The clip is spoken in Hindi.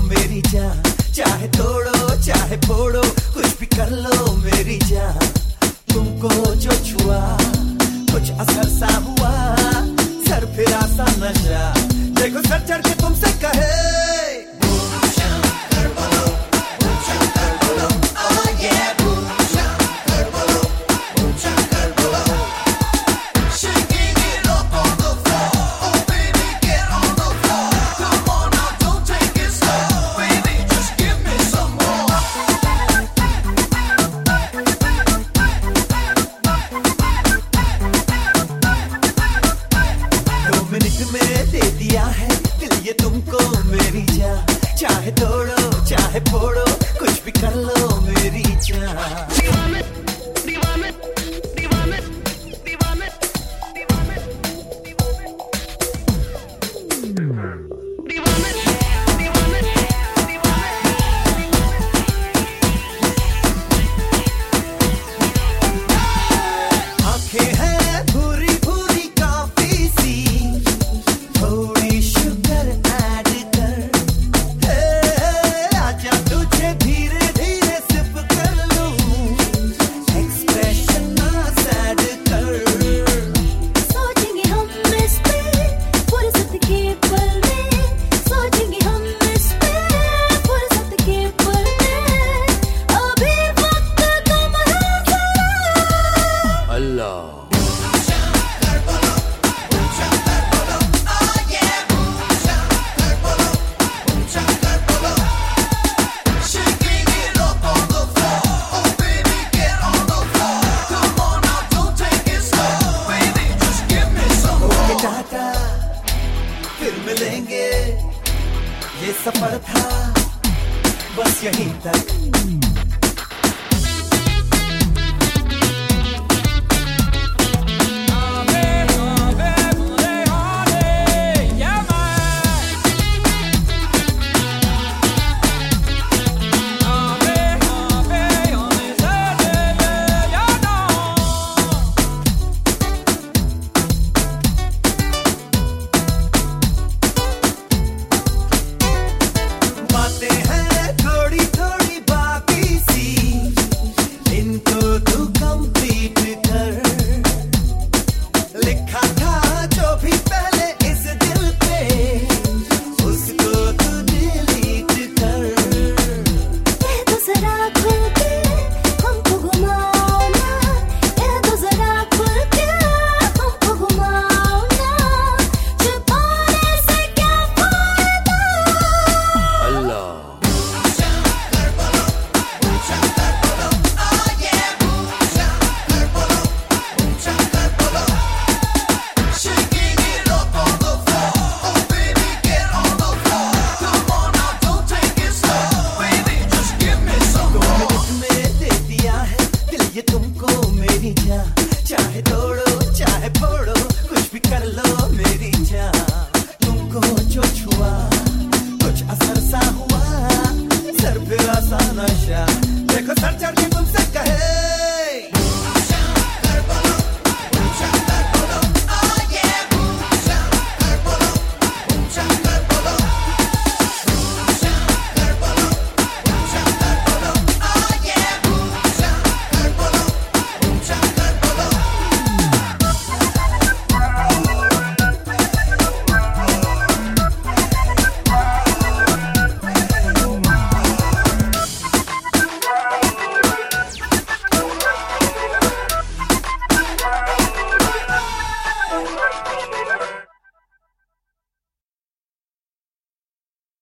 मेरी जान, चाहे तोड़ो चाहे फोड़ो कुछ भी कर लो मेरी जान। तुमको जो छुआ कुछ असर सा हुआ, सर फिरा सा नशा, देखो सर चढ़ के तुमसे कहे में दे दिया है दिल ये तुमको मेरी जान, चाहे तोड़ो चाहे फोड़ो कुछ भी कर लो मेरी जान। आंखें हैं भूरी भूरी काफी सी, थोड़ी शुगर ऐड कर, आजा तुझे धीरे धीरे सिप कर लूं, एक्सप्रेशन ना सैड कर। सोचेंगे हम इस पे फुर्सत के पल में, सोचेंगे हम इस पे फुर्सत के पल में, अभी वक्त कम है जरा। अल्लाह फिर मिलेंगे, ये सफर था बस यहीं तक। बातें हैं थोड़ी थोड़ी बाकी सी, इनको तू कंप्लीट कर, लिखा था जो भी पहले इस दिल पे उसको तू डिलीट कर। कह दो जरा खुल के हमको घुमाओ ना, कह दो जरा खुल के हमको घुमाओ ना, छुपाने से क्या फायदा। अल्लाह में दे दिया है दिल ये तुमको मेरी जान, चाहे तोड़ो चाहे फोड़ो कुछ भी कर लो मेरी जान। तुमको जो छुआ कुछ असर सा हुआ, सर फिरा सा नशा, देखो सर चढ़ के